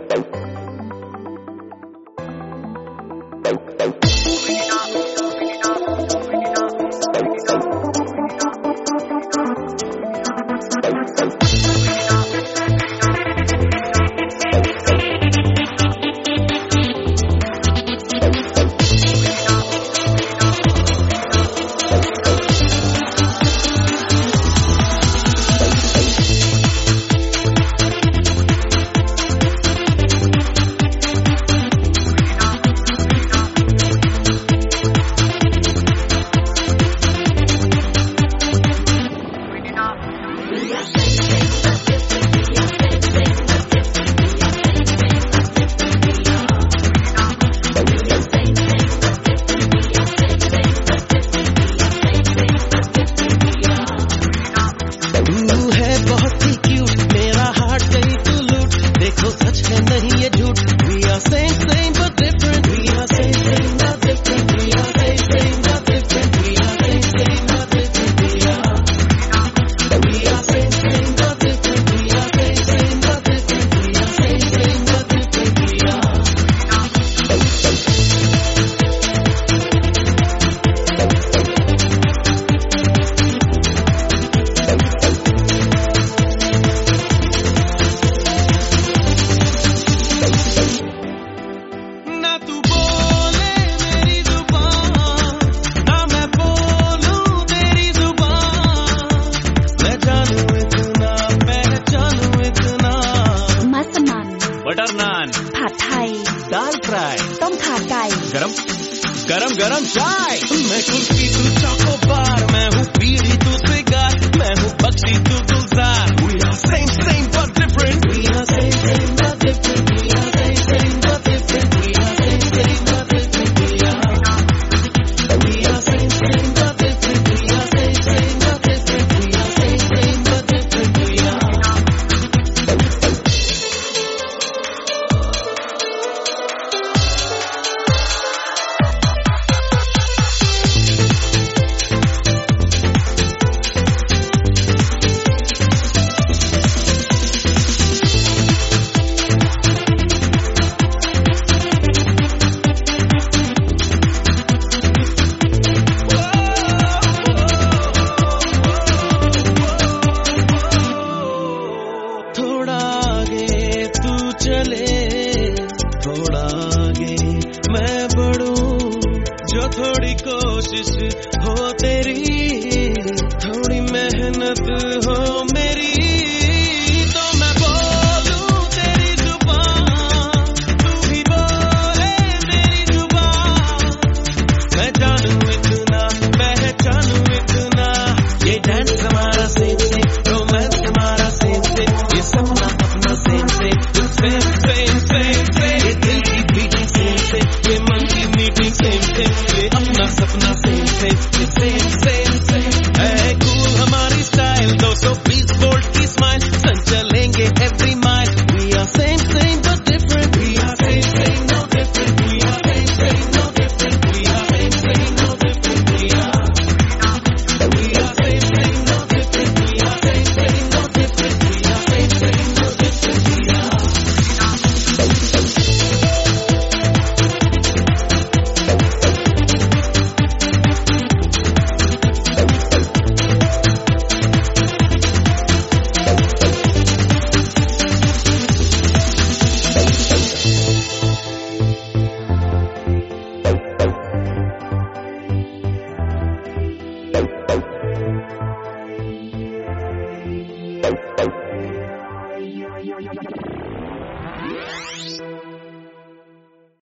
Butter नान, ผัดไทย दाल fry, ต้มข่าไก่ गरम गरम गरम चाय। मैं कुल्फी तू चॉकोबार, मैं हूँ पीढ़ी तू सिगार, मैं हूँ बख्शी तू गुलजार। We are same same but different. We are same same but different. We are same same but different. We are same same but different. We are same same but different. We are same same but different. We are same same but different. We are थोड़ा आगे मैं बढ़ूं, जो थोड़ी कोशिश हो तेरी, थोड़ी मेहनत हो मेरी, तो मैं बोलूं तेरी जुबान, तू भी बोले मेरी जुबान। मैं जानूं इतना, पहचानूं इतना, ये डांस हमारा सेम से, रोमांस हमारा सेम से, ये सपना अपना सेम से, सेम सेम सेम से, ये दिल की बीटिंग सेम से, ये मन की मीटिंग सेम से, ये अपना सपना सेम से, ये सेम सेम सेम है। कूल हमारी स्टाइल, 220 वोल्ट की स्माइल, संचलेंगे every mile. We are same same but different. We are same same no different. We are same same no different. We are same same no different. We are same same no different. We are same same no different. We are same same no different. We are Yeah.